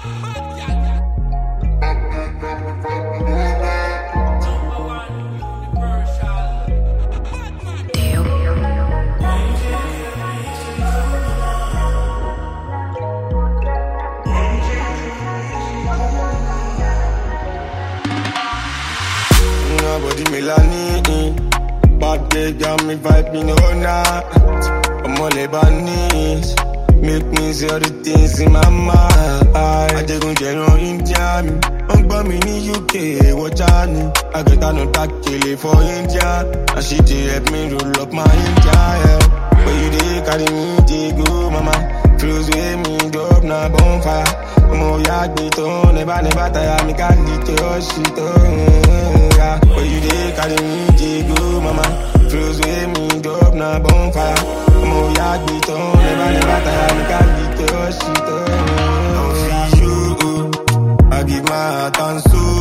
Nobody Melanie, bad girl got me vibing all night. I'm all Lebanese, make me say all the things in my mind. I just gon' get on India, I'm bumming in UK, what Johnny. I get on that kill for India, and she did help me roll up my India. Yeah. Where you dey carry me, dey go, mama. Flows with me, dope na bonfire. Mo yak me to, never tire me, can't lead to your shit. Where you dey carry me, dey go, mama. Flows with me, dope na bonfire. Mo yak me to, never tire me, can't lead to your shit. Oh, for you, I give my heart and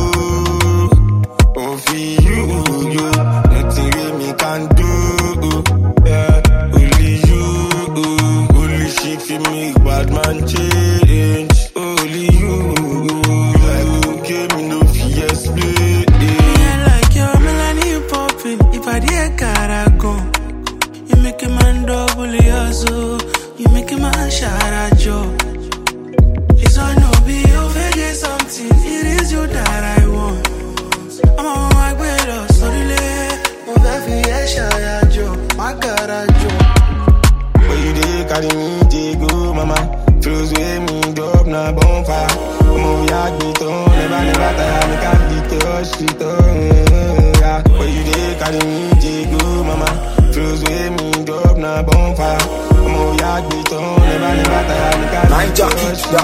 soul. Oh, for you, nothing with me can do. Yeah, only you, only she feel me, bad man change. Only you, like who gave me no fear split. Yeah, like your Melanie popping, if I did caraco, you make a man double your you make a man shout at you. It's all no be over get something, it is you that I want. I'm on my way to sorry, move every shout at you, my God at you. Where you dey carry me, dey go, mama. Flows with me, dope na bonfire. Mo yak me to, never tire me, can't beat your shit. Yeah. Where you dey carry me, dey go, mama. Flows with me, dope na bonfire. Mo yak me to, never tire me, can't beat your shit.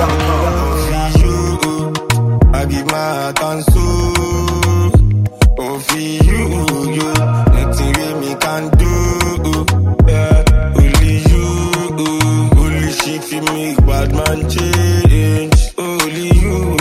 For you, I give my heart and soul. Oh, for you, nothing with me can do. Yeah, only you, only she feel me, bad man change. Only you.